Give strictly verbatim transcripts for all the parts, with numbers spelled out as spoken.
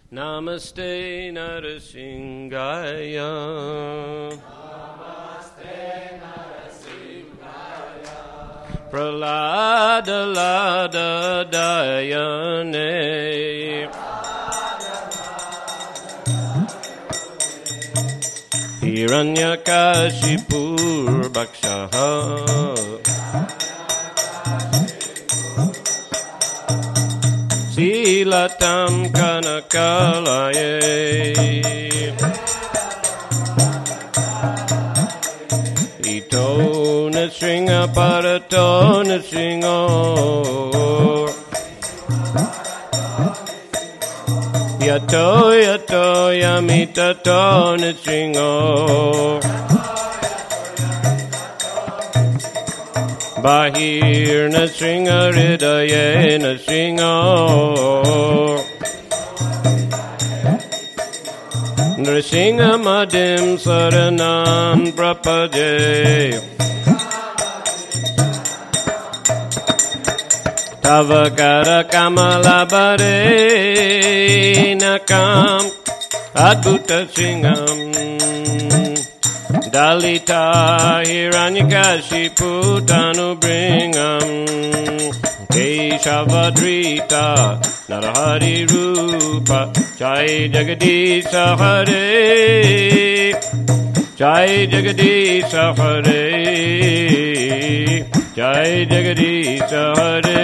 Namaste Narasimhaya. Namaste Narasimhaya. Pralada Lada Dayane. Hiranyakashipur Bhakshaha. Silatam Kanakalaye. Ito Nasringa Parato Nasringo. Yato Yato Yamitato Nasringo. Bahir Nasringa Hridaye Nasringo. Nrsinga Madim Saranam Prapade. Tavakara Kamalabare Nakam Adbhuta Singam. Dalita Hiranyakashipu Tanubringam. Keshavadrita Narahari Rupa. Jai Jagadisha Hare. Jai Jagadisha Hare. Jai Jagadisha Hare.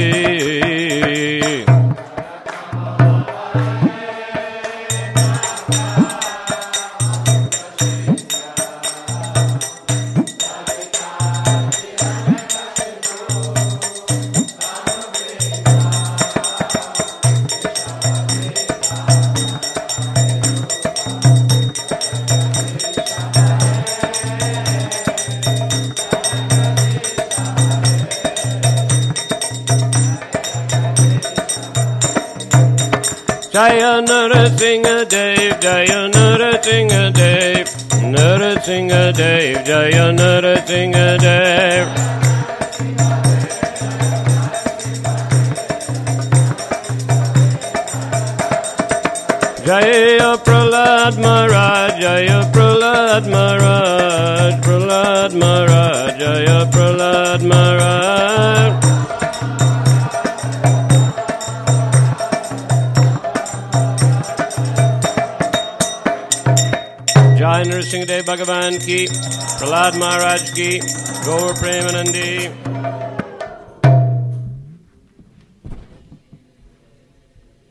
Jaya Narasimha Dev, Jaya Narasimha Dev, Narasimha Dev, Jaya Narasimha Dev. Jaya Prahlad Maharaj, Jaya Prahlad Maharaj, Prahlad Maharaj, Jaya Prahlad Maharaj. Jai Narasimha Dev Bhagavan ki, Prahlad Maharaj ki, Gaur Premanandi.